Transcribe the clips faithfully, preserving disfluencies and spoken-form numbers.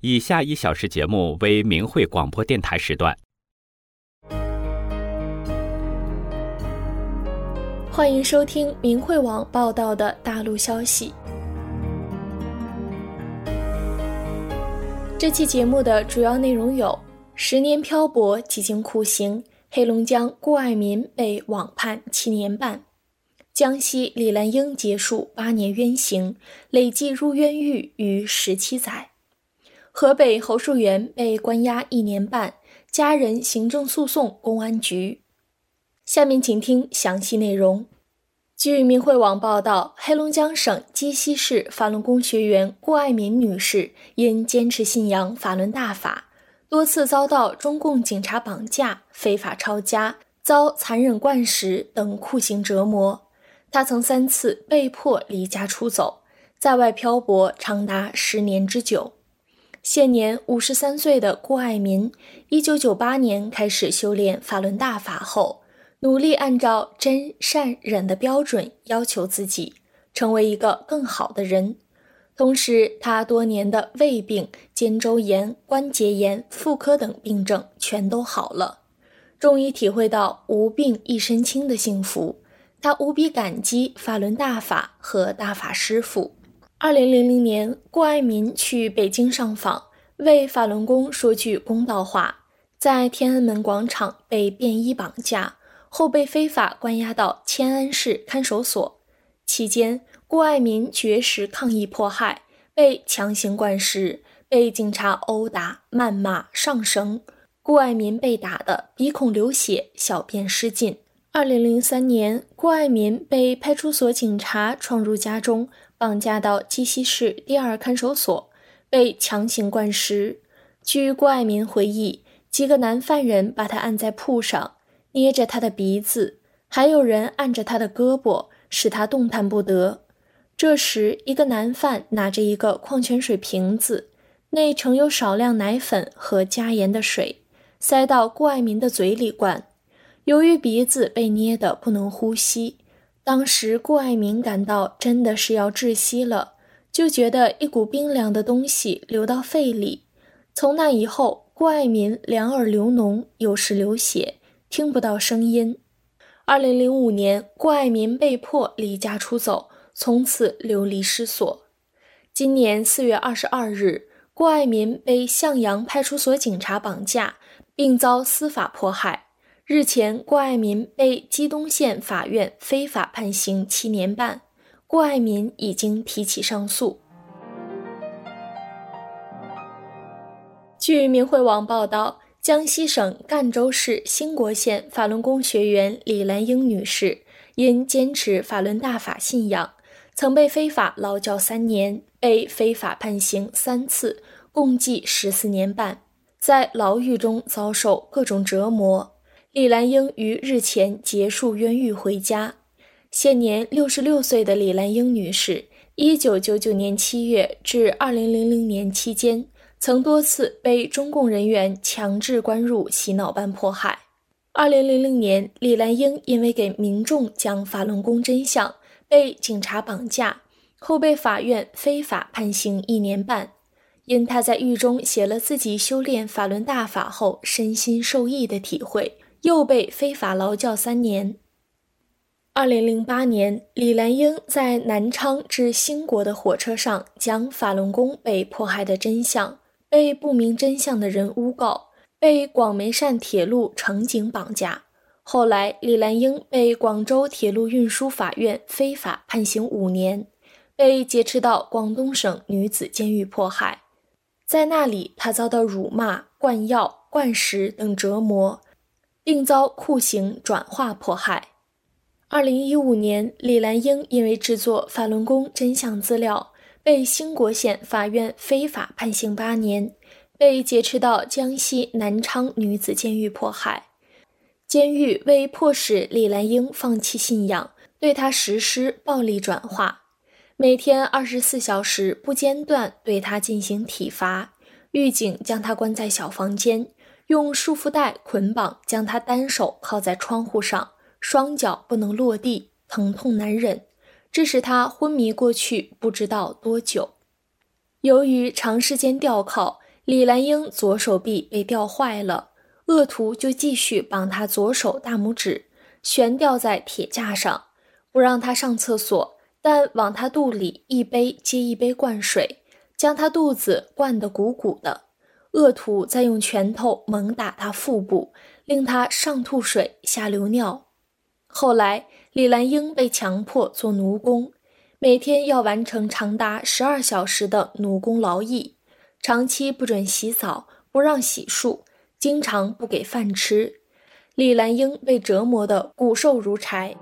以下一小时节目为明慧广播电台时段。 欢迎收听明慧网报道的大陆消息。这期节目的主要内容有：十年漂泊几经酷刑，黑龙江顾爱民被网判七年半；江西李兰英结束八年冤刑，累计入冤狱逾十七载；河北侯树元被关押一年半，家人行政诉讼公安局。下面请听详细内容。据明慧网报道，黑龙江省鸡西市法轮功学员顾爱民女士因坚持信仰法轮大法，多次遭到中共警察绑架、非法抄家、遭残忍灌食等酷刑折磨。她曾三次被迫离家出走，在外漂泊长达十年之久。现年五十三岁的顾爱民，一九九八年开始修炼法轮大法后，努力按照真善忍的标准要求自己，成为一个更好的人。同时，他多年的胃病、肩周炎、关节炎、妇科等病症全都好了，终于体会到无病一身轻的幸福。他无比感激法轮大法和大法师父。二零零零年，顾爱民去北京上访，为法轮功说句公道话，在天安门广场被便衣绑架，后被非法关押到迁安市看守所。期间，顾爱民绝食抗议迫害，被强行灌食，被警察殴打、谩骂、上绳。顾爱民被打得鼻孔流血，小便失禁。二零零三年，顾爱民被派出所警察闯入家中，绑架到鸡西市第二看守所，被强行灌食。据顾爱民回忆，几个男犯人把他按在铺上，捏着他的鼻子，还有人按着他的胳膊，使他动弹不得。这时，一个男犯拿着一个矿泉水瓶子，内盛有少量奶粉和加盐的水，塞到顾爱民的嘴里灌。由于鼻子被捏得不能呼吸，当时顾爱民感到真的是要窒息了，就觉得一股冰凉的东西流到肺里。从那以后，顾爱民两耳流脓，有时流血，听不到声音。二零零五年，顾爱民被迫离家出走，从此流离失所。今年四月二十二日，顾爱民被向阳派出所警察绑架，并遭司法迫害。日前，顾爱民被鸡东县法院非法判刑七年半，顾爱民已经提起上诉。据明慧网报道，江西省赣州市兴国县法轮功学员李兰英女士因坚持法轮大法信仰，曾被非法劳教三年，被非法判刑三次，共计十四年半，在牢狱中遭受各种折磨。李兰英于日前结束冤狱回家。现年六十六岁的李兰英女士，一九九九年七月至二零零零年期间，曾多次被中共人员强制关入洗脑班迫害。二零零零年，李兰英因为给民众讲法轮功真相，被警察绑架，后被法院非法判刑一年半。因她在狱中写了自己修炼法轮大法后身心受益的体会，又被非法劳教三年。二零零八年，李兰英在南昌至兴国的火车上讲法轮功被迫害的真相，被不明真相的人诬告，被广梅汕铁路乘警绑架。后来，李兰英被广州铁路运输法院非法判刑五年，被劫持到广东省女子监狱迫害。在那里，她遭到辱骂、灌药、灌食等折磨，并遭酷刑转化迫害。二零一五年，李兰英因为制作法轮功真相资料，被兴国县法院非法判刑八年，被劫持到江西南昌女子监狱迫害。监狱为迫使李兰英放弃信仰，对她实施暴力转化，每天二十四小时不间断对她进行体罚。狱警将她关在小房间，用束缚带捆绑，将她单手靠在窗户上，双脚不能落地，疼痛难忍，致使她昏迷过去不知道多久。由于长时间吊铐， 李兰英左手臂被吊坏了，恶徒就继续绑他左手大拇指，悬吊在铁架上，不让他上厕所，但往他肚里一杯接一杯灌水，将他肚子灌得鼓鼓的。恶徒再用拳头猛打他腹部，令他上吐水下流尿。后来李兰英被强迫做奴工，每天要完成长达十二小时的奴工劳役，长期不准洗澡，不让洗漱，经常不给饭吃。李兰英被折磨得骨瘦如柴。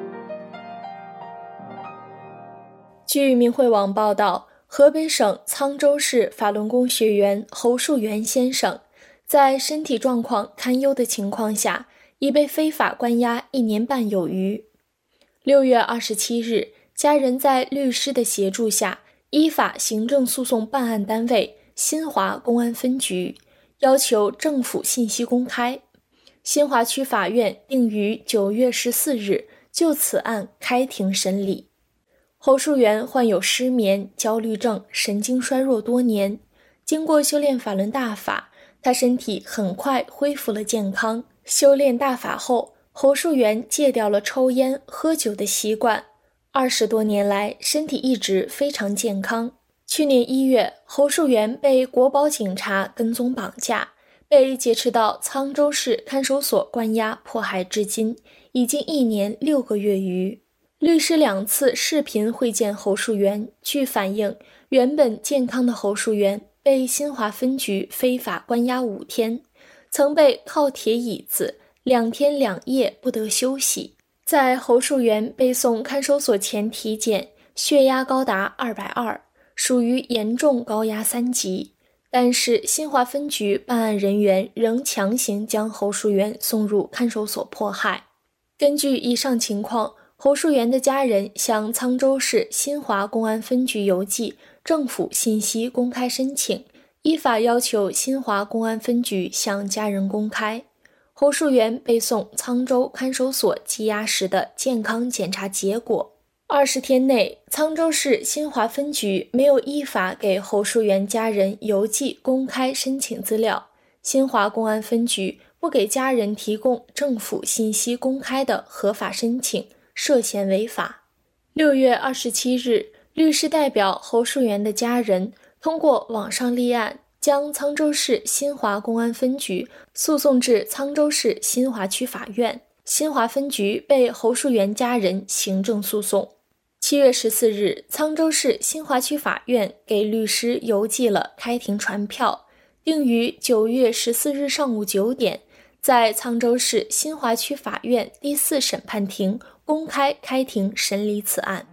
据明慧网报道，河北省沧州市法轮功学员侯树元先生在身体状况堪忧的情况下，已被非法关押一年半有余。六月二十七日，家人在律师的协助下，依法行政诉讼办案单位新华公安分局要求政府信息公开。新华区法院定于九月十四日就此案开庭审理。侯树元患有失眠、焦虑症、神经衰弱多年，经过修炼法轮大法，他身体很快恢复了健康。修炼大法后，侯树元戒掉了抽烟、喝酒的习惯，二十多年来身体一直非常健康。去年一月，侯树元被国保警察跟踪绑架，被劫持到沧州市看守所关押迫害至今，已经一年六个月余。律师两次视频会见侯树元，据反映，原本健康的侯树元被新华分局非法关押五天，曾被靠铁椅子，两天两夜不得休息。在侯树元被送看守所前体检，血压高达二百二十，属于严重高压三级。但是新华分局办案人员仍强行将侯树元送入看守所迫害。根据以上情况，侯树元的家人向沧州市新华公安分局邮寄政府信息公开申请，依法要求新华公安分局向家人公开侯树元被送沧州看守所羁押时的健康检查结果。二十天内，沧州市新华分局没有依法给侯树元家人邮寄公开申请资料，新华公安分局不给家人提供政府信息公开的合法申请，涉嫌违法。六月二十七日，律师代表侯树元的家人通过网上立案，将沧州市新华公安分局诉讼至沧州市新华区法院，新华分局被侯树元家人行政诉讼。七月十四日，沧州市新华区法院给律师邮寄了开庭传票，定于九月十四日上午九点，在沧州市新华区法院第四审判庭公开开庭审理此案。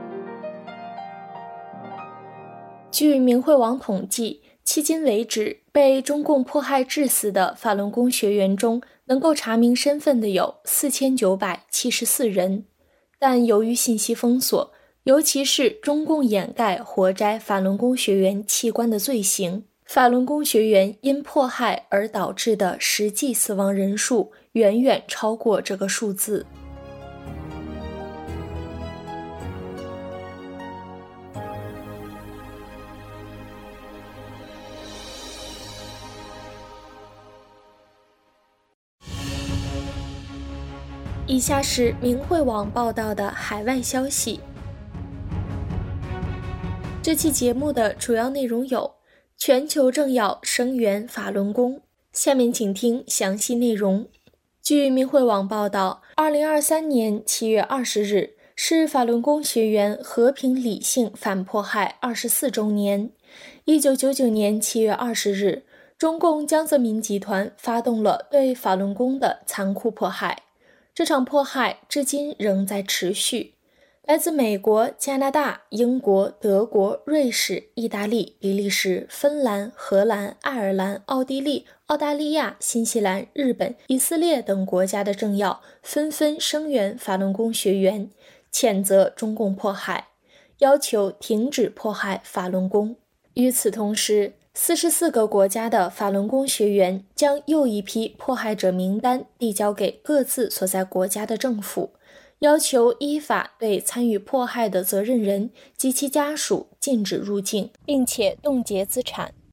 据明慧网统计，迄今为止，被中共迫害致死的法轮功学员中，能够查明身份的有四千九百七十四人。但由于信息封锁，尤其是中共掩盖活摘法轮功学员器官的罪行，法轮功学员因迫害而导致的实际死亡人数远远超过这个数字。以下是明慧网报道的海外消息。这期节目的主要内容有：全球政要声援法轮功。下面请听详细内容。据明慧网报道，二零二三年七月二十日是法轮功学员和平理性反迫害二十四周年。一九九九年七月二十日，中共江泽民集团发动了对法轮功的残酷迫害。这场迫害至今仍在持续。来自美国、加拿大、英国、德国、瑞士、意大利、比利时、芬兰、荷兰、爱尔兰、奥地利、澳大利亚、新西兰、日本、以色列等国家的政要纷纷声援法轮功学员，谴责中共迫害，要求停止迫害法轮功。与此同时，四十四个国家的法轮功学员将又一批迫害者名单递交给各自所在国家的政府，要求依法对参与迫害的责任人及其家属禁止入境，并且冻结资产。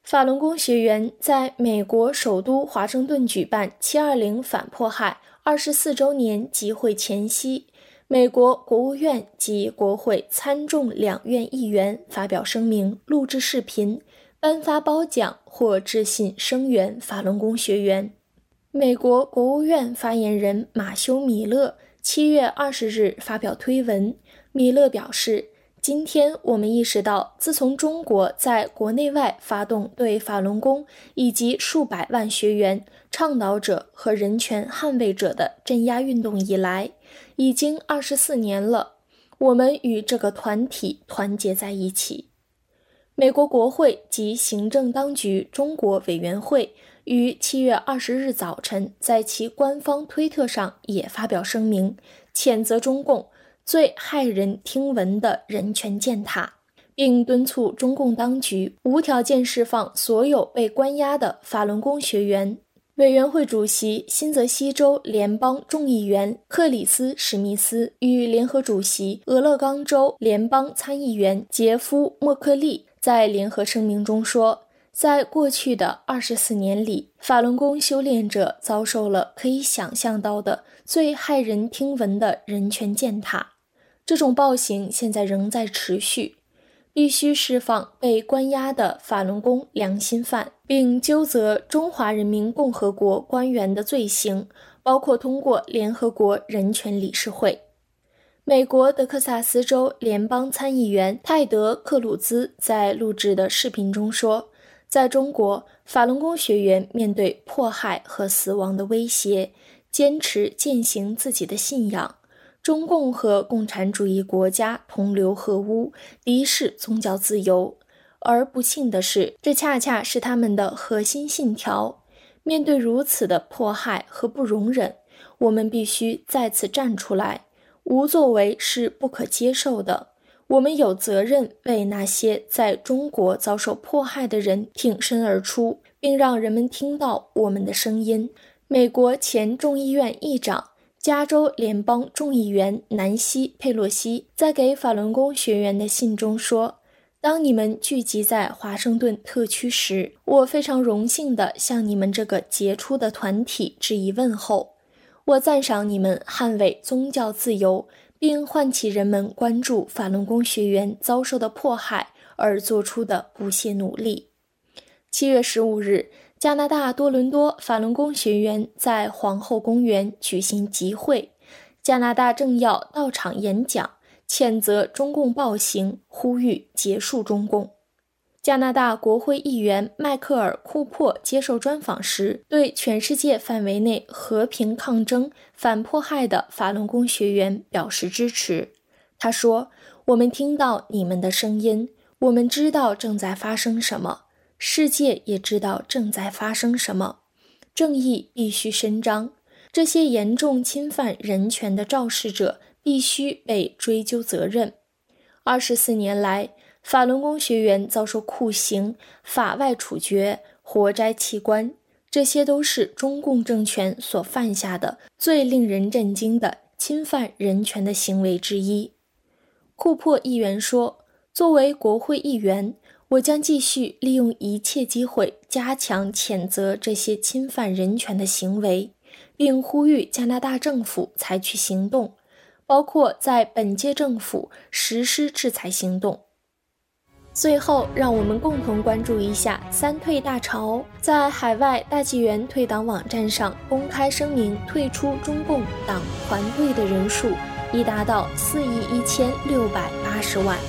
法轮功学员在美国首都华盛顿举办七二零反迫害二十四周年集会前夕，美国国务院及国会参众两院议员发表声明，录制视频，颁发褒奖或致信声援法轮功学员。美国国务院发言人马修·米勒七月二十日发表推文，米勒表示，今天我们意识到，自从中国在国内外发动对法轮功以及数百万学员、倡导者和人权捍卫者的镇压运动以来，已经二十四年了。我们与这个团体团结在一起。美国国会及行政当局中国委员会于七月二十日早晨在其官方推特上也发表声明，谴责中共最骇人听闻的人权践踏，并敦促中共当局无条件释放所有被关押的法轮功学员。委员会主席新泽西州联邦众议员克里斯·史密斯与联合主席俄勒冈州联邦参议员杰夫·默克利在联合声明中说，在过去的二十四年里，法轮功修炼者遭受了可以想象到的最骇人听闻的人权践踏。这种暴行现在仍在持续，必须释放被关押的法轮功良心犯，并究责中华人民共和国官员的罪行，包括通过联合国人权理事会。美国德克萨斯州联邦参议员泰德·克鲁兹在录制的视频中说，在中国，法轮功学员面对迫害和死亡的威胁，坚持践行自己的信仰。中共和共产主义国家同流合污，敌视宗教自由，而不幸的是，这恰恰是他们的核心信条。面对如此的迫害和不容忍，我们必须再次站出来，无作为是不可接受的。我们有责任为那些在中国遭受迫害的人挺身而出，并让人们听到我们的声音。美国前众议院议长、加州联邦众议员南希·佩洛西在给法轮功学员的信中说，当你们聚集在华盛顿特区时，我非常荣幸地向你们这个杰出的团体致以问候。我赞赏你们捍卫宗教自由，并唤起人们关注法轮功学员遭受的迫害而做出的不懈努力。七月十五日，加拿大多伦多法轮功学员在皇后公园举行集会，加拿大政要到场演讲，谴责中共暴行，呼吁结束中共。加拿大国会议员迈克尔·库珀接受专访时，对全世界范围内和平抗争、反迫害的法轮功学员表示支持。他说，我们听到你们的声音，我们知道正在发生什么，世界也知道正在发生什么，正义必须伸张，这些严重侵犯人权的肇事者必须被追究责任。二十四年来，法轮功学员遭受酷刑、法外处决、活摘器官，这些都是中共政权所犯下的最令人震惊的侵犯人权的行为之一。库珀议员说，作为国会议员，我将继续利用一切机会加强谴责这些侵犯人权的行为，并呼吁加拿大政府采取行动，包括在本届政府实施制裁行动。最后，让我们共同关注一下三退大潮。在海外大纪元退党网站上公开声明退出中共党团队的人数已达到四亿一千六百八十万。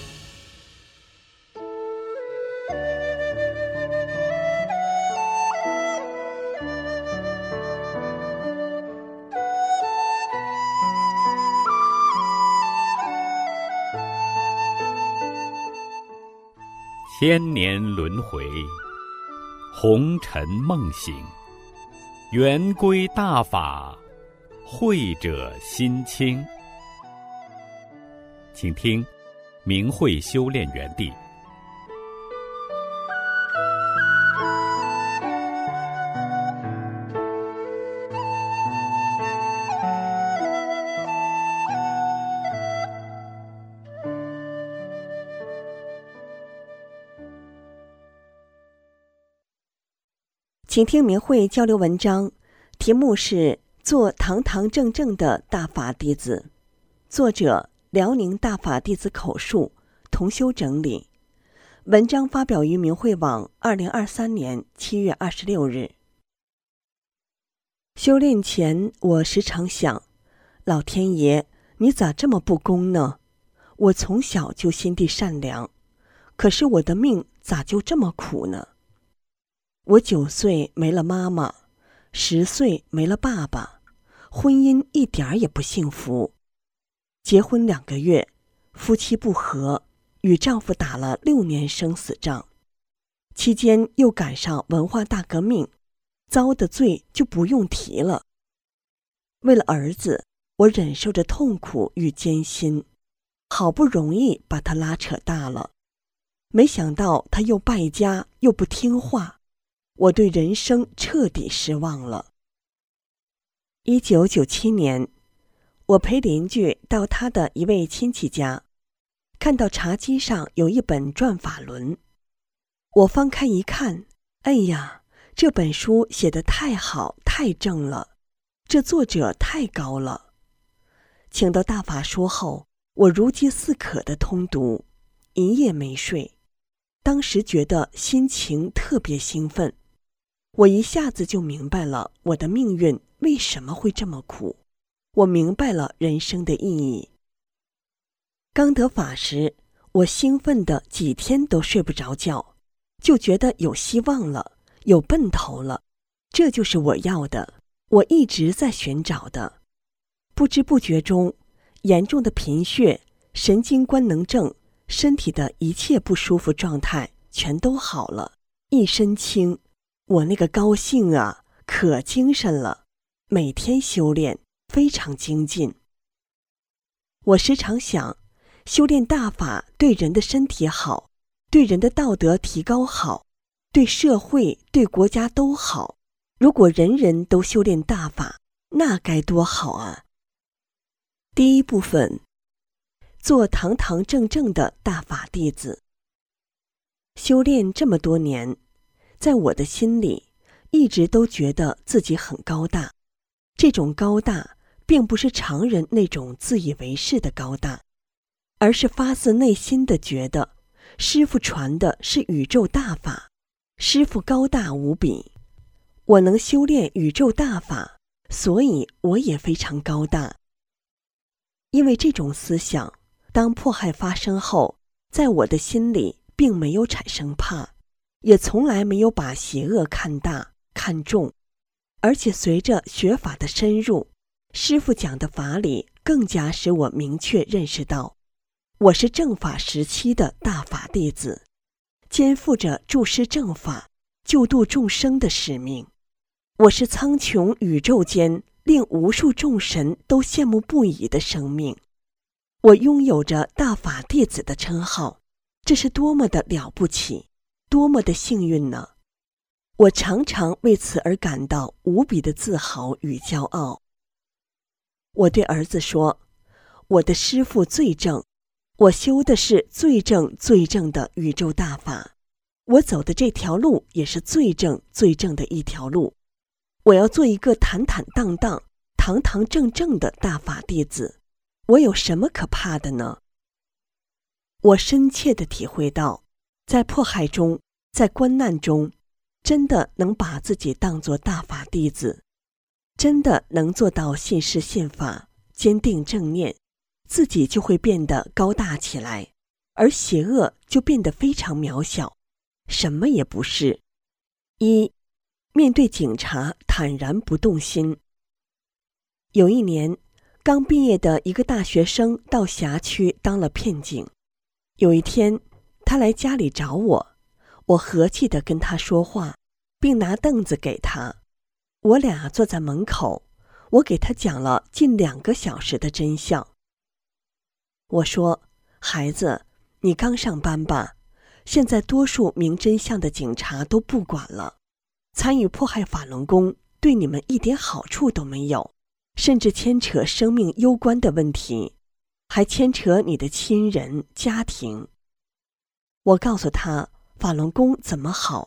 千年轮回，红尘梦醒，圆规大法，慧者心清。请听明慧修炼园地。 请听明慧交流文章，题目是做堂堂正正的大法弟子，作者辽宁大法弟子口述，同修整理。文章发表于明慧网二零二三年七月二十六日。修炼前，我时常想，老天爷，你咋这么不公呢？我从小就心地善良，可是我的命咋就这么苦呢？我九岁没了妈妈，十岁没了爸爸，婚姻一点儿也不幸福。结婚两个月，夫妻不和，与丈夫打了六年生死仗，期间又赶上文化大革命，遭的罪就不用提了。为了儿子，我忍受着痛苦与艰辛，好不容易把他拉扯大了，没想到他又败家又不听话，我对人生彻底失望了。一九九七年，我陪邻居到他的一位亲戚家，看到茶几上有一本转法轮，我翻开一看，哎呀，这本书写得太好太正了，这作者太高了。请到大法说后，我如饥似渴地通读，一夜没睡。当时觉得心情特别兴奋，我一下子就明白了我的命运为什么会这么苦，我明白了人生的意义。刚得法时，我兴奋的几天都睡不着觉，就觉得有希望了，有奔头了，这就是我要的，我一直在寻找的。不知不觉中，严重的贫血、神经官能症，身体的一切不舒服状态全都好了，一身轻。我那个高兴啊，可精神了，每天修炼非常精进。我时常想，修炼大法对人的身体好，对人的道德提高好，对社会对国家都好。如果人人都修炼大法，那该多好啊！第一部分，做堂堂正正的大法弟子。修炼这么多年，在我的心里一直都觉得自己很高大，这种高大并不是常人那种自以为是的高大，而是发自内心的觉得师父传的是宇宙大法，师父高大无比，我能修炼宇宙大法，所以我也非常高大。因为这种思想，当迫害发生后，在我的心里并没有产生怕，也从来没有把邪恶看大看重，而且随着学法的深入，师父讲的法理更加使我明确认识到，我是正法时期的大法弟子，肩负着注释正法、救度众生的使命。我是苍穹宇宙间令无数众神都羡慕不已的生命，我拥有着大法弟子的称号，这是多么的了不起，多么的幸运呢！我常常为此而感到无比的自豪与骄傲。我对儿子说，我的师父最正，我修的是最正最正的宇宙大法，我走的这条路也是最正最正的一条路。我要做一个坦坦荡荡、堂堂正正的大法弟子，我有什么可怕的呢？我深切地体会到，在迫害中，在关难中，真的能把自己当作大法弟子，真的能做到信事信法，坚定正念，自己就会变得高大起来，而邪恶就变得非常渺小，什么也不是。一，面对警察坦然不动心。有一年，刚毕业的一个大学生到辖区当了片警。有一天，他来家里找我，我和气地跟他说话，并拿凳子给他。我俩坐在门口，我给他讲了近两个小时的真相。我说，孩子，你刚上班吧？现在多数明真相的警察都不管了，参与迫害法轮功对你们一点好处都没有，甚至牵扯生命攸关的问题，还牵扯你的亲人、家庭。我告诉他，法轮功怎么好，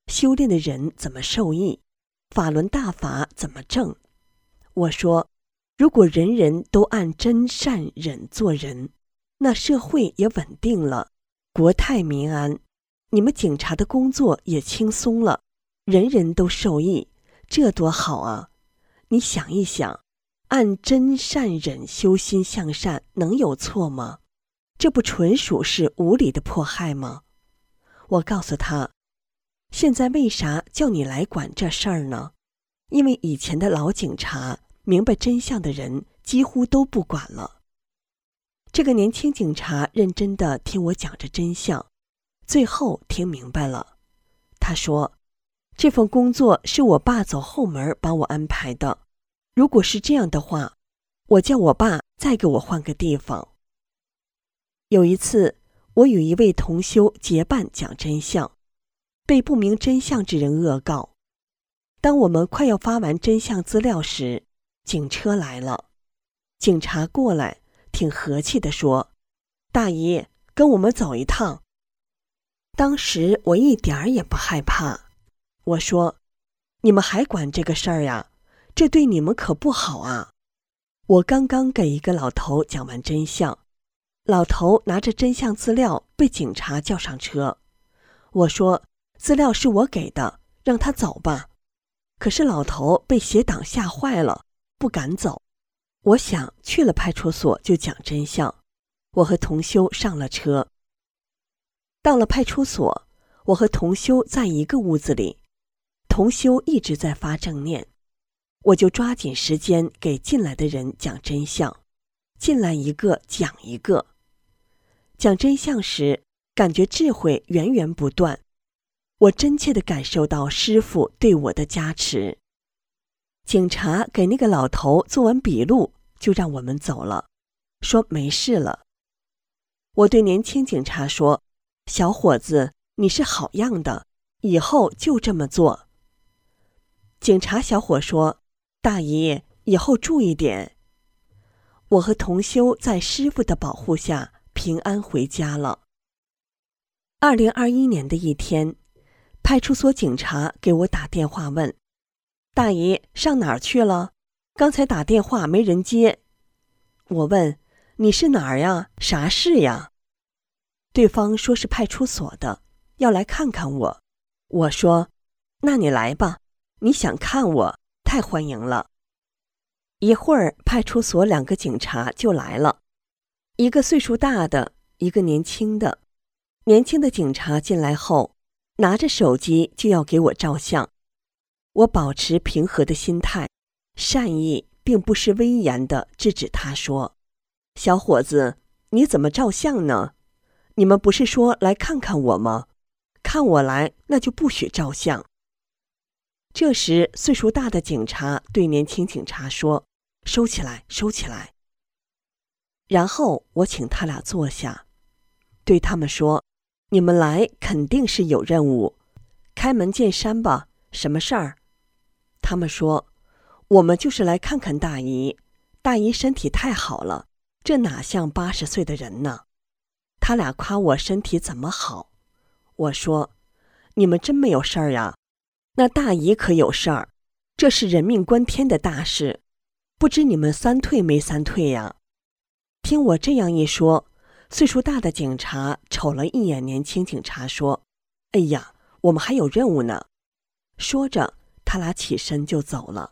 修炼的人怎么受益？法轮大法怎么正？我说，如果人人都按真善忍做人，那社会也稳定了，国泰民安，你们警察的工作也轻松了，人人都受益，这多好啊！你想一想，按真善忍修心向善能有错吗？这不纯属是无理的迫害吗？我告诉他，现在为啥叫你来管这事儿呢？因为以前的老警察明白真相的人几乎都不管了。这个年轻警察认真地听我讲着真相，最后听明白了。他说，这份工作是我爸走后门帮我安排的，如果是这样的话，我叫我爸再给我换个地方。有一次，我与一位同修结伴讲真相，被不明真相之人恶告。当我们快要发完真相资料时，警车来了。警察过来，挺和气地说，大姨，跟我们走一趟。当时我一点儿也不害怕。我说，你们还管这个事儿呀？这对你们可不好啊。我刚刚给一个老头讲完真相，老头拿着真相资料被警察叫上车。我说，资料是我给的，让他走吧。可是老头被邪党吓坏了，不敢走。我想去了派出所就讲真相。我和同修上了车。到了派出所，我和同修在一个屋子里，同修一直在发正念，我就抓紧时间给进来的人讲真相，进来一个讲一个。讲真相时，感觉智慧源源不断，我真切地感受到师父对我的加持。警察给那个老头做完笔录，就让我们走了，说没事了。我对年轻警察说，小伙子，你是好样的，以后就这么做。警察小伙说，大姨，以后注意点。我和同修在师父的保护下平安回家了。二零二一年的一天，派出所警察给我打电话问，大姨，上哪儿去了？刚才打电话没人接。我问，你是哪儿呀？啥事呀？对方说是派出所的，要来看看我。我说，那你来吧，你想看我，太欢迎了。一会儿派出所两个警察就来了，一个岁数大的，一个年轻的。年轻的警察进来后，拿着手机就要给我照相。我保持平和的心态，善意并不失威严地制止他说，小伙子，你怎么照相呢？你们不是说来看看我吗？看我来，那就不许照相。这时岁数大的警察对年轻警察说，收起来，收起来。然后我请他俩坐下，对他们说，你们来肯定是有任务，开门见山吧，什么事儿？他们说，我们就是来看看大姨，大姨身体太好了，这哪像八十岁的人呢？他俩夸我身体怎么好。我说，你们真没有事儿呀？那大姨可有事儿，这是人命关天的大事，不知你们三退没三退呀？听我这样一说，岁数大的警察瞅了一眼年轻警察说，哎呀，我们还有任务呢。说着，他俩起身就走了。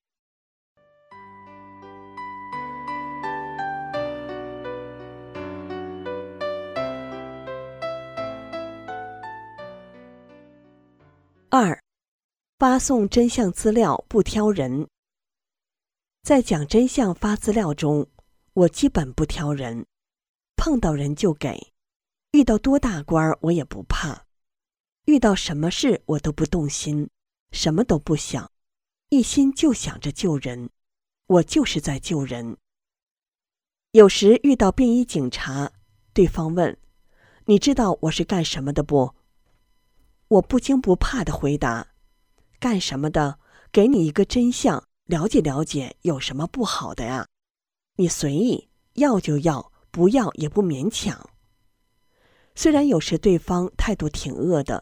二，发送真相资料不挑人。在讲真相发资料中，我基本不挑人，碰到人就给，遇到多大官我也不怕，遇到什么事我都不动心，什么都不想，一心就想着救人，我就是在救人。有时遇到便衣警察，对方问，你知道我是干什么的不？我不惊不怕地回答，干什么的？给你一个真相，了解了解有什么不好的呀？你随意，要就要，不要也不勉强。虽然有时对方态度挺恶的，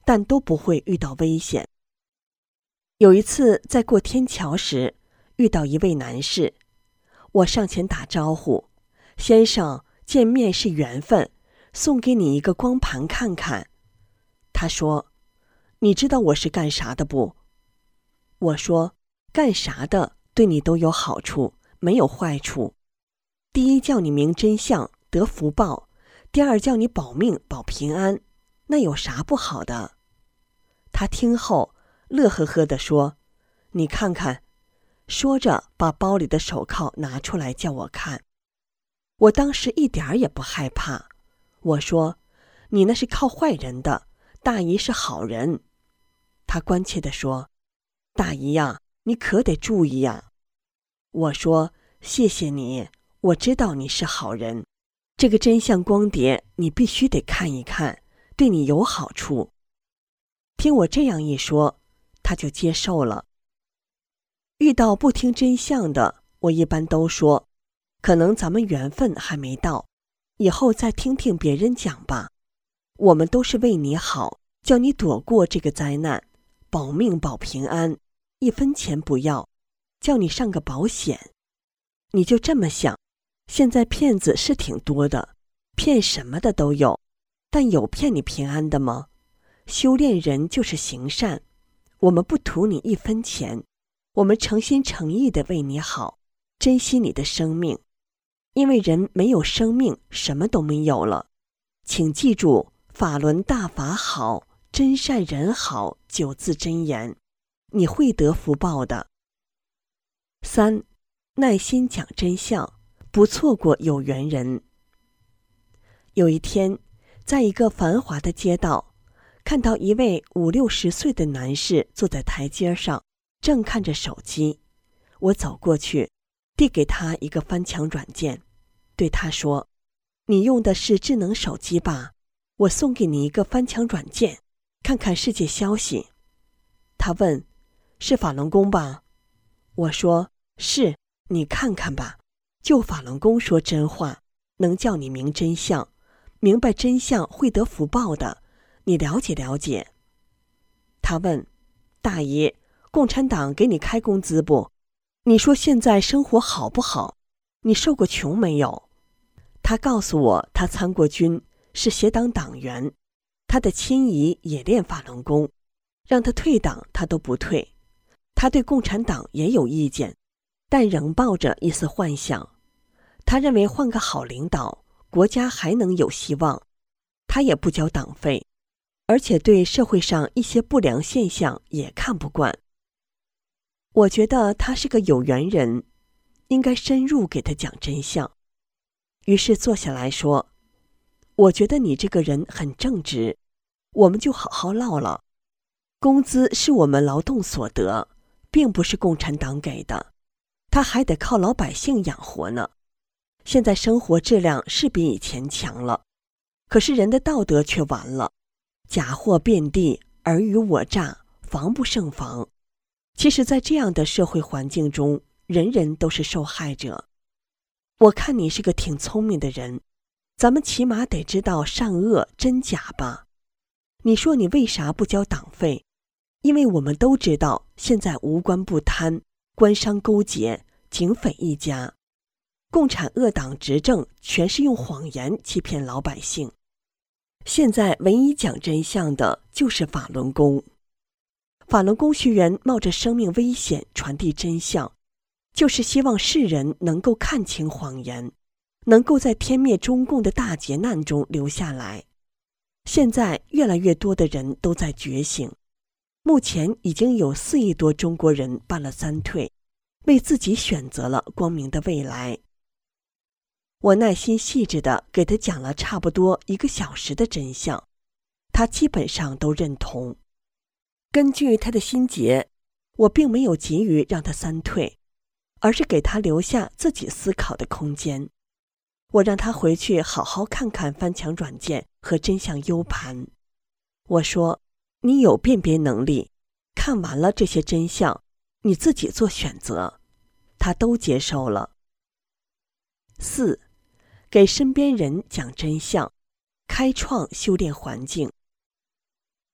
但都不会遇到危险。有一次在过天桥时，遇到一位男士，我上前打招呼：“先生，见面是缘分，送给你一个光盘看看。”他说：“你知道我是干啥的不？”我说：“干啥的对你都有好处，没有坏处。第一叫你明真相，得福报；第二叫你保命保平安，那有啥不好的？”他听后乐呵呵地说：“你看看。”说着把包里的手铐拿出来叫我看。我当时一点儿也不害怕。我说：“你那是靠坏人的，大姨是好人。”他关切地说：“大姨呀，你可得注意呀。”我说：“谢谢你，我知道你是好人。这个真相光碟你必须得看一看，对你有好处。”听我这样一说，他就接受了。遇到不听真相的，我一般都说：“可能咱们缘分还没到，以后再听听别人讲吧。我们都是为你好，叫你躲过这个灾难，保命保平安，一分钱不要，叫你上个保险。你就这么想，现在骗子是挺多的，骗什么的都有，但有骗你平安的吗？修炼人就是行善，我们不图你一分钱，我们诚心诚意地为你好，珍惜你的生命。因为人没有生命，什么都没有了。请记住法轮大法好，真善人好九字真言，你会得福报的。三，耐心讲真相，不错过有缘人。有一天，在一个繁华的街道，看到一位五六十岁的男士坐在台阶上，正看着手机。我走过去，递给他一个翻墙软件，对他说：“你用的是智能手机吧？我送给你一个翻墙软件，看看世界消息。”他问：“是法轮功吧？”我说：“是，你看看吧，就法轮功说真话，能叫你明真相，明白真相会得福报的，你了解了解。”他问：“大姨，共产党给你开工资不？你说现在生活好不好？你受过穷没有？”他告诉我他参过军，是协党党员，他的亲姨也练法轮功，让他退党他都不退。他对共产党也有意见，但仍抱着一丝幻想。他认为换个好领导，国家还能有希望。他也不交党费，而且对社会上一些不良现象也看不惯。我觉得他是个有缘人，应该深入给他讲真相。于是坐下来说：“我觉得你这个人很正直，我们就好好唠唠。工资是我们劳动所得，并不是共产党给的，他还得靠老百姓养活呢。现在生活质量是比以前强了，可是人的道德却完了，假货遍地，尔虞我诈，防不胜防。其实在这样的社会环境中，人人都是受害者。我看你是个挺聪明的人，咱们起码得知道善恶真假吧。你说你为啥不交党费？因为我们都知道，现在无官不贪，官商勾结，警匪一家，共产恶党执政全是用谎言欺骗老百姓。现在唯一讲真相的就是法轮功。法轮功学员冒着生命危险传递真相，就是希望世人能够看清谎言，能够在天灭中共的大劫难中留下来。现在越来越多的人都在觉醒，目前已经有四亿多中国人办了三退，为自己选择了光明的未来。我耐心细致地给他讲了差不多一个小时的真相，他基本上都认同。根据他的心结，我并没有急于让他三退，而是给他留下自己思考的空间。我让他回去好好看看翻墙软件和真相 U 盘。我说，你有辨别能力，看完了这些真相，你自己做选择。他都接受了。四，给身边人讲真相，开创修炼环境。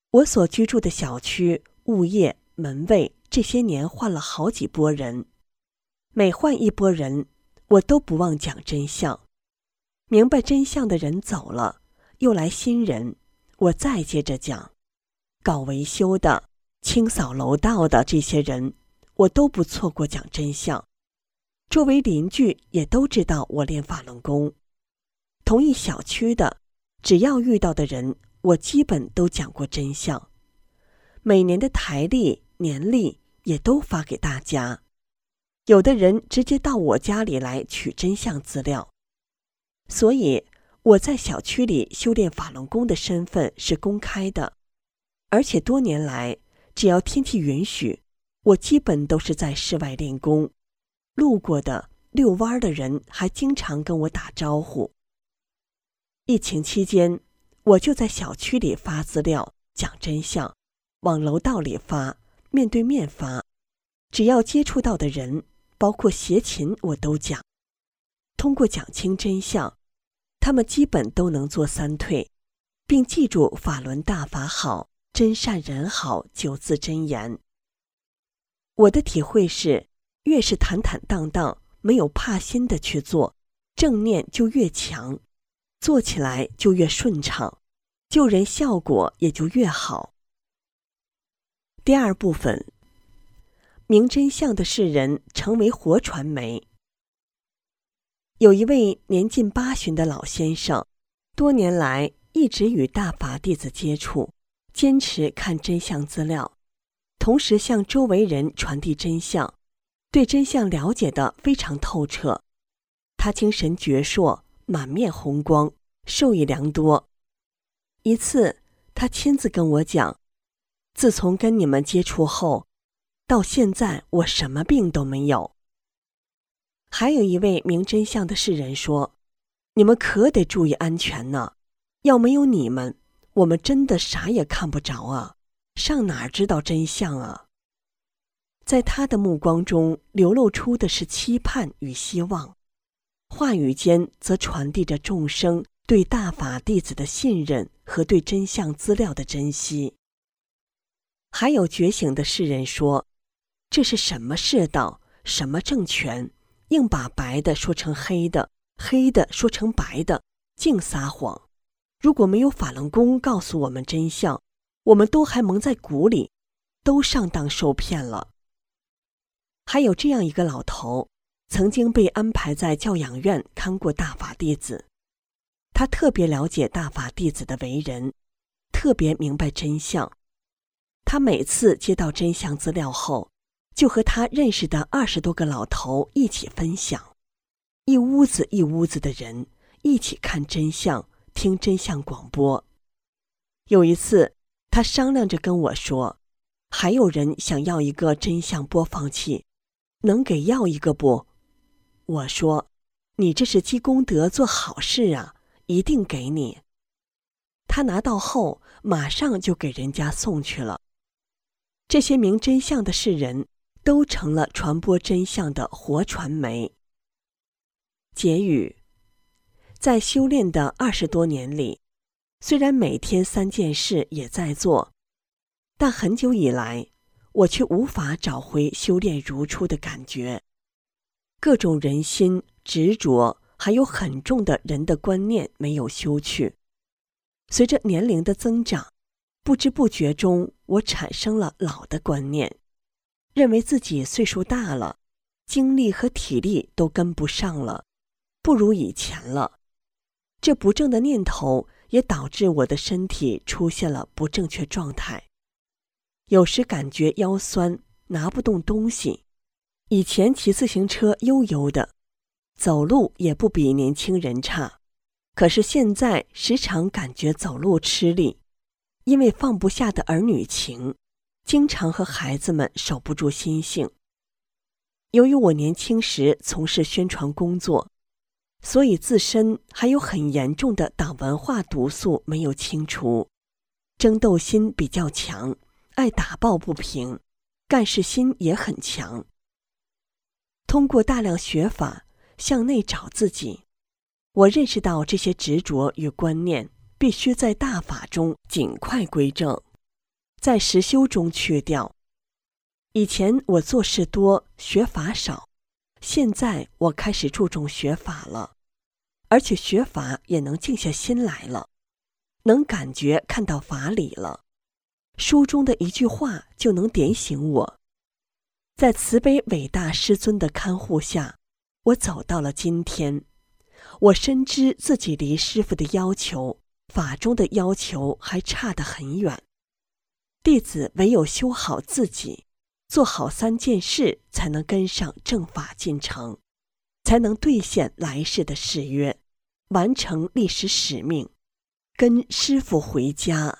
我所居住的小区、物业、门卫这些年换了好几波人，每换一波人，我都不忘讲真相。明白真相的人走了，又来新人，我再接着讲。搞维修的、清扫楼道的这些人，我都不错过讲真相。周围邻居也都知道我练法轮功。同一小区的，只要遇到的人，我基本都讲过真相。每年的台历、年历也都发给大家。有的人直接到我家里来取真相资料。所以我在小区里修炼法轮功的身份是公开的，而且多年来，只要天气允许，我基本都是在室外练功。路过的、遛弯的人还经常跟我打招呼。疫情期间，我就在小区里发资料，讲真相，往楼道里发，面对面发，只要接触到的人，包括邪禽，我都讲。通过讲清真相，他们基本都能做三退，并记住法轮大法好，真善人好九字真言。我的体会是，越是坦坦荡荡，没有怕心的去做，正念就越强，做起来就越顺畅，救人效果也就越好。第二部分，明真相的世人成为活传媒。有一位年近八旬的老先生，多年来一直与大法弟子接触，坚持看真相资料，同时向周围人传递真相，对真相了解得非常透彻。他精神矍铄，满面红光，受益良多。一次，他亲自跟我讲，自从跟你们接触后，到现在我什么病都没有。还有一位明真相的世人说，你们可得注意安全呢，要没有你们，我们真的啥也看不着啊，上哪儿知道真相啊？在他的目光中流露出的是期盼与希望，话语间则传递着众生对大法弟子的信任和对真相资料的珍惜。还有觉醒的世人说，这是什么世道，什么政权，硬把白的说成黑的，黑的说成白的，净撒谎。如果没有法轮功告诉我们真相，我们都还蒙在鼓里，都上当受骗了。还有这样一个老头，曾经被安排在教养院看过大法弟子，他特别了解大法弟子的为人，特别明白真相。他每次接到真相资料后，就和他认识的二十多个老头一起分享，一屋子一屋子的人一起看真相，听真相广播。有一次，他商量着跟我说，还有人想要一个真相播放器，能给要一个不？我说，你这是积功德做好事啊，一定给你。他拿到后，马上就给人家送去了。这些明真相的世人都成了传播真相的活传媒。结语：在修炼的二十多年里，虽然每天三件事也在做，但很久以来，我却无法找回修炼如初的感觉。各种人心、执着，还有很重的人的观念没有修去。随着年龄的增长，不知不觉中，我产生了老的观念，认为自己岁数大了，精力和体力都跟不上了，不如以前了。这不正的念头也导致我的身体出现了不正确状态。有时感觉腰酸，拿不动东西。以前骑自行车悠悠的，走路也不比年轻人差。可是现在时常感觉走路吃力，因为放不下的儿女情，经常和孩子们守不住心性。由于我年轻时从事宣传工作，所以自身还有很严重的党文化毒素没有清除，争斗心比较强，爱打抱不平，干事心也很强。通过大量学法，向内找自己，我认识到这些执着与观念必须在大法中尽快归正。 在实修中去掉。以前我做事多，学法少，现在我开始注重学法了，而且学法也能静下心来了，能感觉看到法理了。书中的一句话就能点醒我。在慈悲伟大师尊的看护下，我走到了今天。我深知自己离师父的要求，法中的要求还差得很远。弟子唯有修好自己，做好三件事，才能跟上正法进程，才能兑现来世的誓约，完成历史使命，跟师父回家。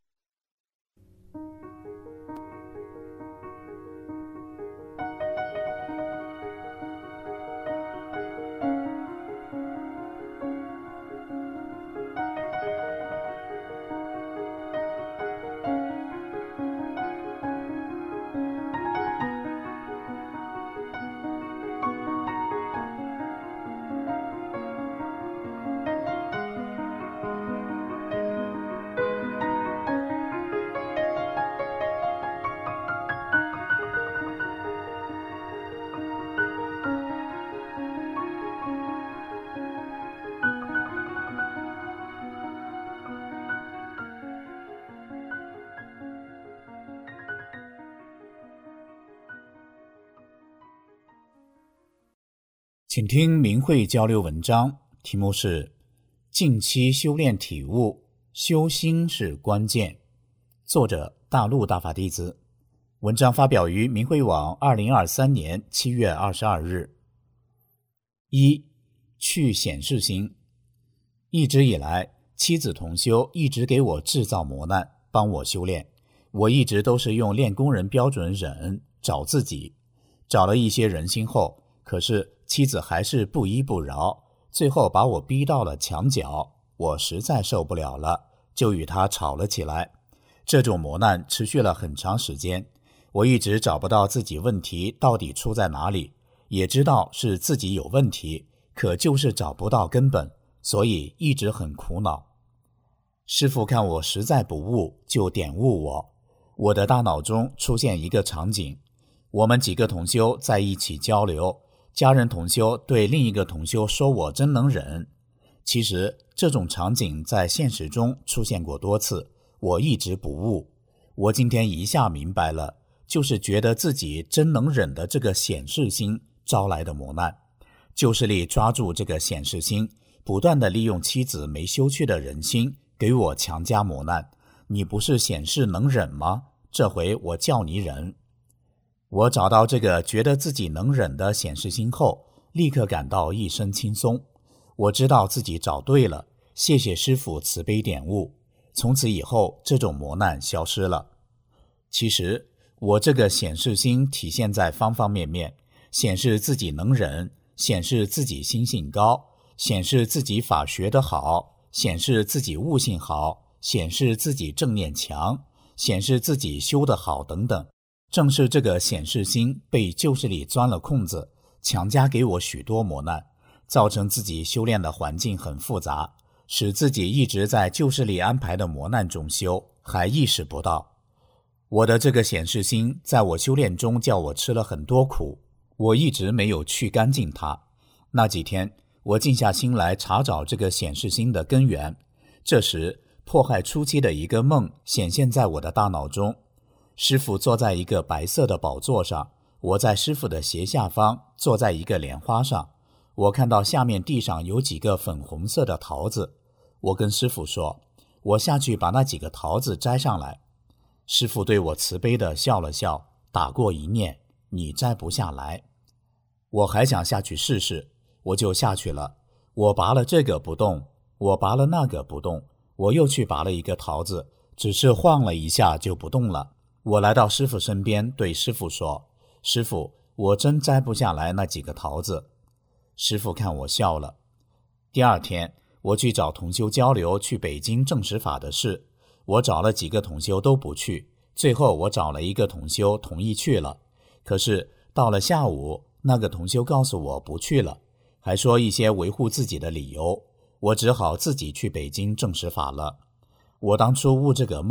请听明慧交流文章，题目是近期修炼体悟，修心是关键。作者大陆大法弟子。文章发表于明慧网二零二三年七月二十二日。一、去显示心。一直以来，妻子同修一直给我制造磨难，帮我修炼。我一直都是用练功人标准忍，找自己。找了一些人心后，可是妻子还是不依不饶，最后把我逼到了墙角，我实在受不了了，就与她吵了起来。这种磨难持续了很长时间，我一直找不到自己问题到底出在哪里，也知道是自己有问题，可就是找不到根本，所以一直很苦恼。师父看我实在不悟，就点悟我。我的大脑中出现一个场景，我们几个同修在一起交流，家人同修对另一个同修说我真能忍。其实这种场景在现实中出现过多次，我一直不悟。我今天一下明白了，就是觉得自己真能忍的这个显示心招来的磨难。旧势力抓住这个显示心，不断地利用妻子没修去的人心，给我强加磨难。你不是显示能忍吗？这回我叫你忍。我找到这个觉得自己能忍的显示心后，立刻感到一身轻松。我知道自己找对了，谢谢师父慈悲点悟。从此以后，这种磨难消失了。其实我这个显示心体现在方方面面，显示自己能忍，显示自己心性高，显示自己法学得好，显示自己悟性好，显示自己正念强，显示自己修得好等等。正是这个显示心被旧势力钻了空子，强加给我许多磨难，造成自己修炼的环境很复杂，使自己一直在旧势力安排的磨难中修，还意识不到。我的这个显示心在我修炼中叫我吃了很多苦，我一直没有去干净它。那几天我静下心来查找这个显示心的根源，这时迫害初期的一个梦显现在我的大脑中。师父坐在一个白色的宝座上，我在师父的斜下方坐在一个莲花上，我看到下面地上有几个粉红色的桃子，我跟师父说，我下去把那几个桃子摘上来。师父对我慈悲地笑了笑，打过一念，你摘不下来。我还想下去试试，我就下去了。我拔了这个不动，我拔了那个不动，我又去拔了一个桃子，只是晃了一下就不动了。我来到师父身边，对师父说，师父，我真摘不下来那几个桃子。师父看我笑了。第二天我去找同修交流去北京证实法的事，我找了几个同修都不去，最后我找了一个同修同意去了。可是到了下午，那个同修告诉我不去了，还说一些维护自己的理由，我只好自己去北京证实法了。我当初悟这个梦，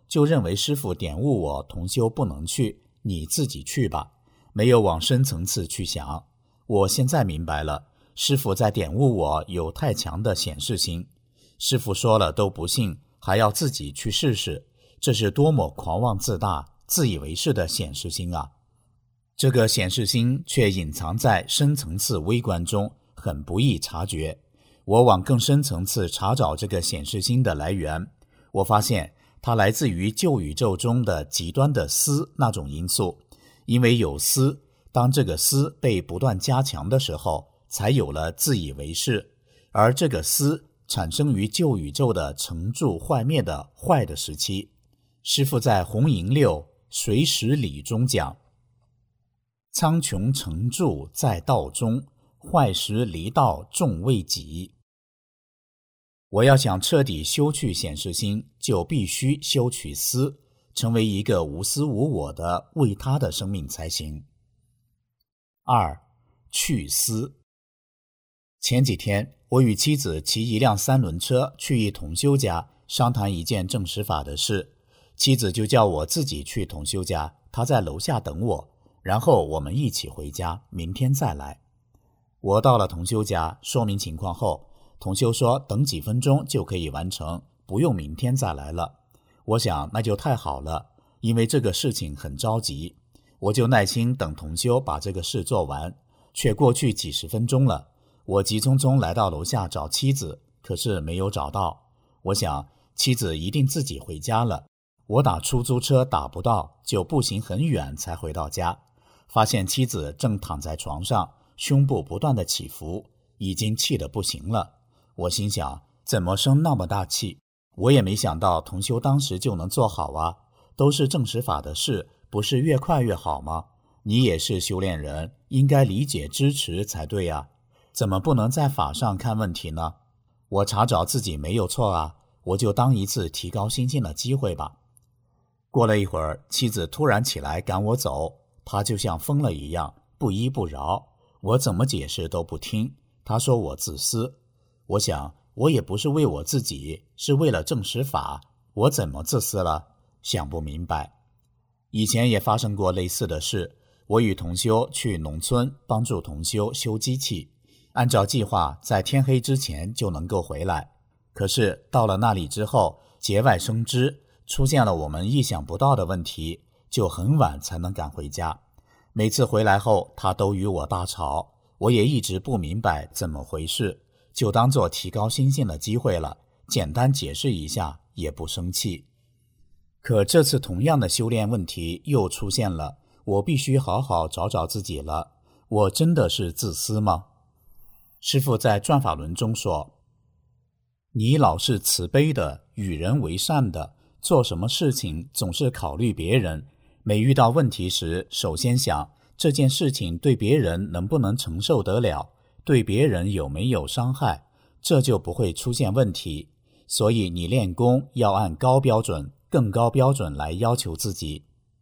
就认为师父点悟我同修不能去，你自己去吧，没有往深层次去想。我现在明白了，师父在点悟我有太强的显示心，师父说了都不信，还要自己去试试，这是多么狂妄自大、自以为是的显示心啊！这个显示心却隐藏在深层次微观中，很不易察觉。我往更深层次查找这个显示心的来源，我发现它来自于旧宇宙中的极端的思那种因素。因为有思，当这个思被不断加强的时候，才有了自以为是，而这个思产生于旧宇宙的成住坏灭的坏的时期。师父在红银六随时理中讲，苍穹成住在道中，坏时离道众未己。我要想彻底修去显示心，就必须修取思，成为一个无私无我的为他的生命才行。二、去思。前几天我与妻子骑一辆三轮车去一同修家商谈一件证实法的事，妻子就叫我自己去同修家，她在楼下等我，然后我们一起回家，明天再来。我到了同修家说明情况后，同修说等几分钟就可以完成，不用明天再来了。我想那就太好了，因为这个事情很着急，我就耐心等同修把这个事做完。却过去几十分钟了，我急匆匆来到楼下找妻子，可是没有找到。我想妻子一定自己回家了，我打出租车打不到，就步行很远才回到家，发现妻子正躺在床上，胸部不断的起伏，已经气得不行了。我心想，怎么生那么大气？我也没想到同修当时就能做好啊，都是证实法的事，不是越快越好吗？你也是修炼人，应该理解支持才对啊，怎么不能在法上看问题呢？我查找自己没有错啊，我就当一次提高心性的机会吧。过了一会儿，妻子突然起来赶我走，她就像疯了一样，不依不饶，我怎么解释都不听，她说我自私。我想我也不是为我自己，是为了证实法，我怎么自私了？想不明白。以前也发生过类似的事，我与同修去农村帮助同修修机器，按照计划在天黑之前就能够回来，可是到了那里之后，节外生枝，出现了我们意想不到的问题，就很晚才能赶回家。每次回来后他都与我大吵，我也一直不明白怎么回事，就当做提高心性的机会了，简单解释一下也不生气。可这次同样的修炼问题又出现了，我必须好好找找自己了，我真的是自私吗？师父在转法轮中说，你老是慈悲的，与人为善的，做什么事情总是考虑别人，每遇到问题时，首先想这件事情对别人能不能承受得了，对别人有没有伤害，这就不会出现问题。所以你练功要按高标准、更高标准来要求自己。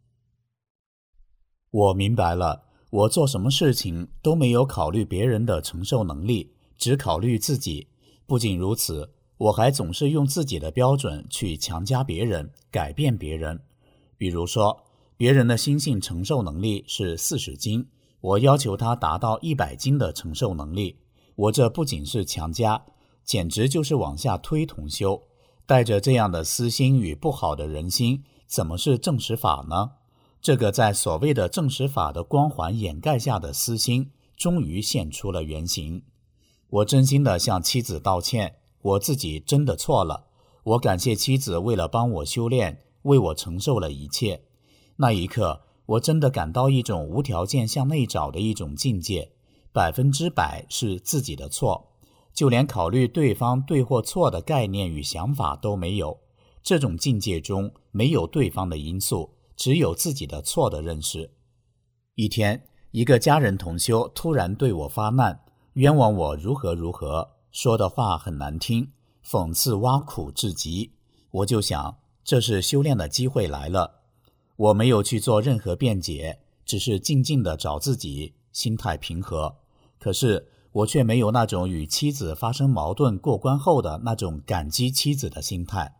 我明白了，我做什么事情都没有考虑别人的承受能力，只考虑自己。不仅如此，我还总是用自己的标准去强加别人，改变别人。比如说，别人的心性承受能力是四十斤，我要求他达到一百斤的承受能力，我这不仅是强加，简直就是往下推同修。带着这样的私心与不好的人心，怎么是证实法呢？这个在所谓的证实法的光环掩盖下的私心，终于现出了原形。我真心的向妻子道歉，我自己真的错了。我感谢妻子为了帮我修炼，为我承受了一切。那一刻，我真的感到一种无条件向内找的一种境界，百分之百是自己的错，就连考虑对方对或错的概念与想法都没有。这种境界中没有对方的因素，只有自己的错的认识。一天，一个家人同修突然对我发难，冤枉我如何如何，说的话很难听，讽刺挖苦至极。我就想，这是修炼的机会来了。我没有去做任何辩解，只是静静地找自己，心态平和。可是我却没有那种与妻子发生矛盾过关后的那种感激妻子的心态。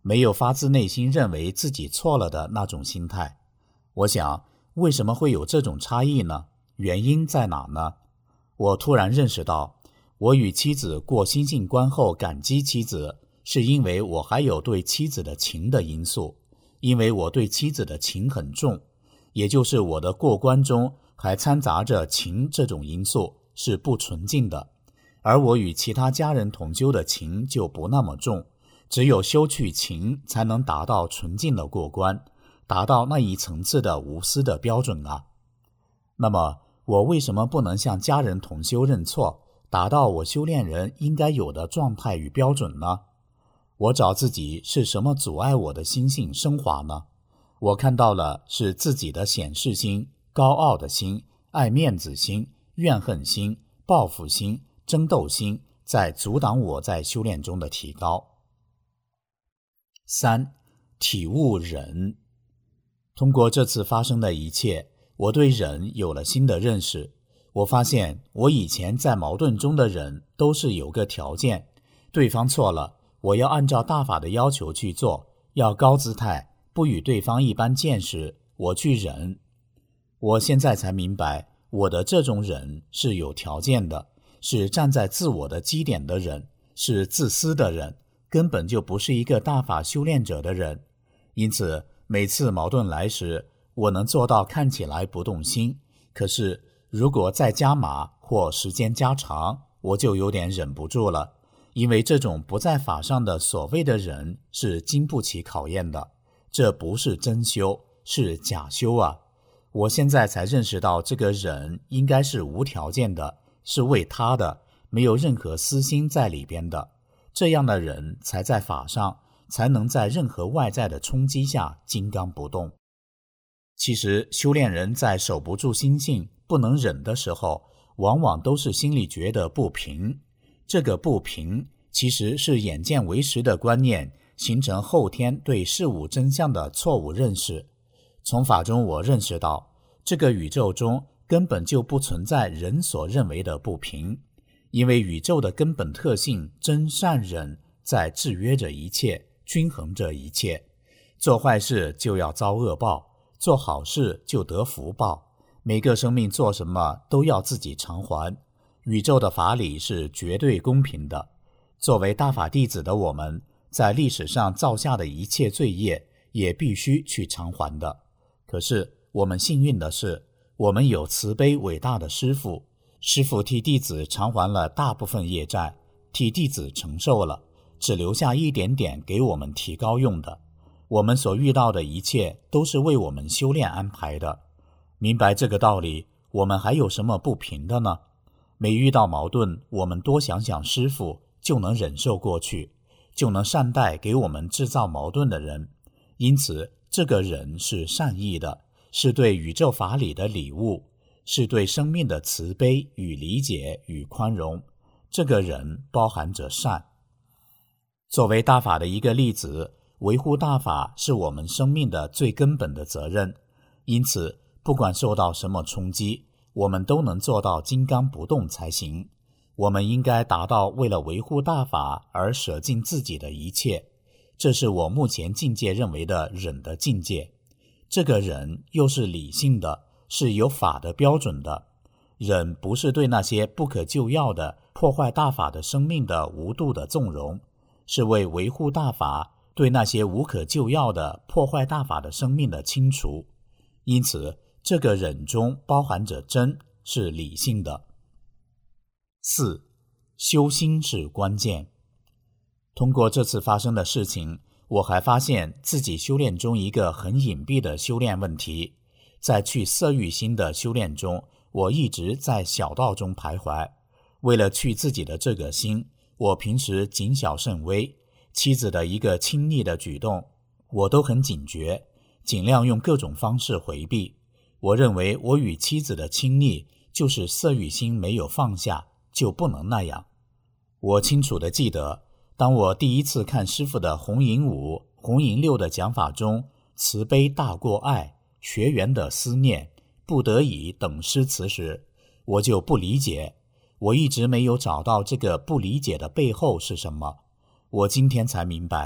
没有发自内心认为自己错了的那种心态。我想，为什么会有这种差异呢？原因在哪呢？我突然认识到，我与妻子过心性关后感激妻子，是因为我还有对妻子的情的因素，因为我对妻子的情很重，也就是我的过关中还掺杂着情这种因素，是不纯净的。而我与其他家人同修的情就不那么重，只有修去情才能达到纯净的过关，达到那一层次的无私的标准啊。那么我为什么不能向家人同修认错，达到我修炼人应该有的状态与标准呢？我找自己是什么阻碍我的心性升华呢？我看到了是自己的显示心、高傲的心、爱面子心、怨恨心、报复心、争斗心在阻挡我在修炼中的提高。三、体悟忍。通过这次发生的一切，我对忍有了新的认识。我发现我以前在矛盾中的忍都是有个条件，对方错了，我要按照大法的要求去做，要高姿态，不与对方一般见识，我去忍。我现在才明白，我的这种忍是有条件的，是站在自我的基点的忍，是自私的忍，根本就不是一个大法修炼者的忍。因此每次矛盾来时，我能做到看起来不动心，可是如果再加码或时间加长，我就有点忍不住了，因为这种不在法上的所谓的忍是经不起考验的，这不是真修，是假修啊。我现在才认识到，这个忍应该是无条件的，是为他的，没有任何私心在里边的。这样的人才在法上，才能在任何外在的冲击下金刚不动。其实修炼人在守不住心性，不能忍的时候，往往都是心里觉得不平。这个不平其实是眼见为实的观念形成后天对事物真相的错误认识。从法中我认识到，这个宇宙中根本就不存在人所认为的不平，因为宇宙的根本特性真善忍在制约着一切，均衡着一切。做坏事就要遭恶报，做好事就得福报，每个生命做什么都要自己偿还。宇宙的法理是绝对公平的。作为大法弟子的我们，在历史上造下的一切罪业也必须去偿还的。可是我们幸运的是，我们有慈悲伟大的师父，师父替弟子偿还了大部分业债，替弟子承受了，只留下一点点给我们提高用的。我们所遇到的一切都是为我们修炼安排的。明白这个道理，我们还有什么不平的呢？每遇到矛盾，我们多想想师父，就能忍受过去，就能善待给我们制造矛盾的人。因此这个忍是善意的，是对宇宙法理的礼物，是对生命的慈悲与理解与宽容。这个忍包含着善。作为大法的一个例子，维护大法是我们生命的最根本的责任。因此不管受到什么冲击，我们都能做到金刚不动才行。我们应该达到为了维护大法而舍尽自己的一切，这是我目前境界认为的忍的境界。这个忍又是理性的，是有法的标准的。忍不是对那些不可救药的破坏大法的生命的无度的纵容，是为维护大法对那些无可救药的破坏大法的生命的清除。因此这个忍中包含着真，是理性的。四、修心是关键。通过这次发生的事情，我还发现自己修炼中一个很隐蔽的修炼问题。在去色欲心的修炼中，我一直在小道中徘徊。为了去自己的这个心，我平时谨小慎微，妻子的一个亲昵的举动，我都很警觉，尽量用各种方式回避。我认为我与妻子的亲昵，就是色欲心没有放下，就不能那样。我清楚地记得，当我第一次看师父的红银五、红银六的讲法中，慈悲大过爱、学员的思念、不得已等诗词时，我就不理解。我一直没有找到这个不理解的背后是什么。我今天才明白，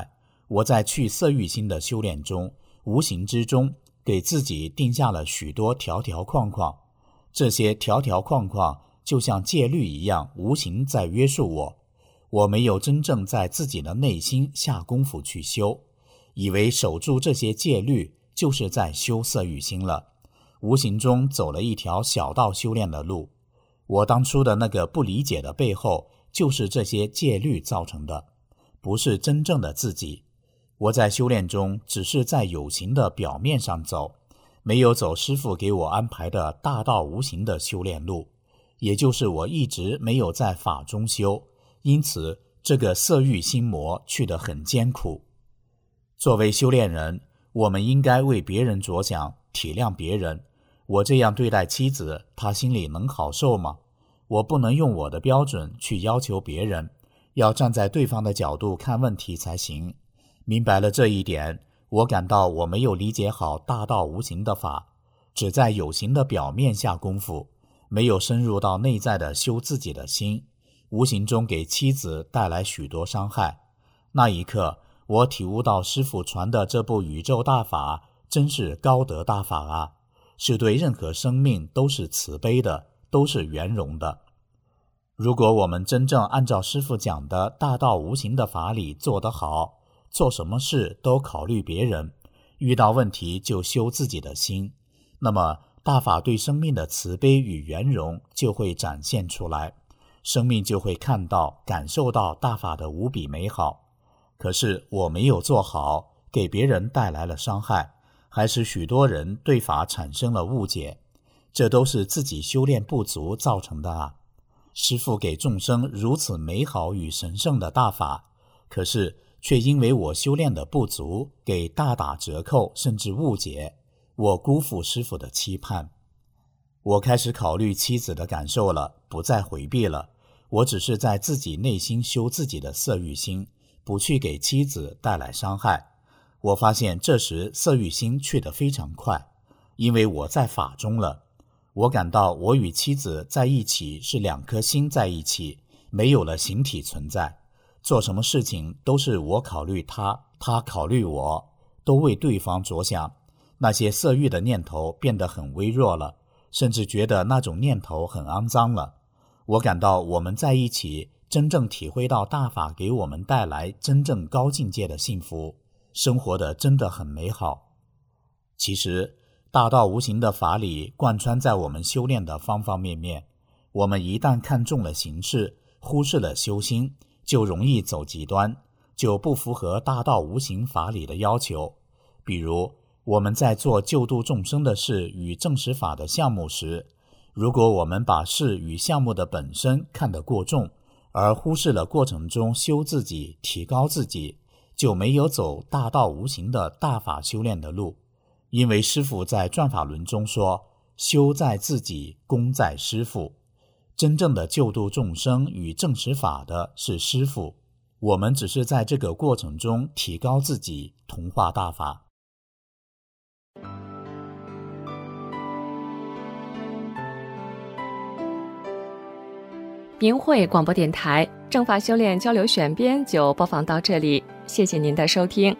我在去色欲心的修炼中，无形之中给自己定下了许多条条框框，这些条条框框就像戒律一样无形在约束我。我没有真正在自己的内心下功夫去修，以为守住这些戒律就是在修色欲心了，无形中走了一条小道修炼的路。我当初的那个不理解的背后，就是这些戒律造成的，不是真正的自己。我在修炼中只是在有形的表面上走，没有走师父给我安排的大道无形的修炼路，也就是我一直没有在法中修，因此这个色欲心魔去得很艰苦。作为修炼人，我们应该为别人着想，体谅别人。我这样对待妻子，她心里能好受吗？我不能用我的标准去要求别人，要站在对方的角度看问题才行。明白了这一点，我感到我没有理解好大道无形的法，只在有形的表面下功夫，没有深入到内在的修自己的心，无形中给妻子带来许多伤害。那一刻，我体悟到师父传的这部宇宙大法真是高德大法啊，是对任何生命都是慈悲的，都是圆融的。如果我们真正按照师父讲的大道无形的法理做得好，做什么事都考虑别人，遇到问题就修自己的心，那么大法对生命的慈悲与圆融就会展现出来，生命就会看到感受到大法的无比美好。可是我没有做好，给别人带来了伤害，还使许多人对法产生了误解，这都是自己修炼不足造成的啊。师父给众生如此美好与神圣的大法，可是却因为我修炼的不足，给大打折扣，甚至误解，我辜负师父的期盼。我开始考虑妻子的感受了，不再回避了，我只是在自己内心修自己的色欲心，不去给妻子带来伤害。我发现这时色欲心去得非常快，因为我在法中了。我感到我与妻子在一起是两颗心在一起，没有了形体存在。做什么事情都是我考虑他，他考虑我，都为对方着想。那些色欲的念头变得很微弱了，甚至觉得那种念头很肮脏了。我感到我们在一起，真正体会到大法给我们带来真正高境界的幸福，生活的真的很美好。其实大道无形的法理贯穿在我们修炼的方方面面，我们一旦看重了形式，忽视了修心，就容易走极端，就不符合大道无形法理的要求。比如我们在做救度众生的事与正实法的项目时，如果我们把事与项目的本身看得过重，而忽视了过程中修自己、提高自己，就没有走大道无形的大法修炼的路。因为师父在转法轮中说，修在自己，功在师父。真正的救度众生与正实法的是师父，我们只是在这个过程中提高自己，同化大法。 明慧广播电台正法修炼交流选编就播放到这里，谢谢您的收听。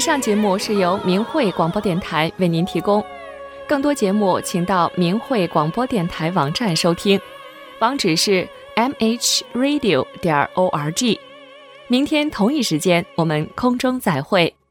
上节目是由明慧广播电台为您提供，更多节目请到明慧广播电台网站收听，网址是 m h radio 点 org。明天同一时间我们空中再会。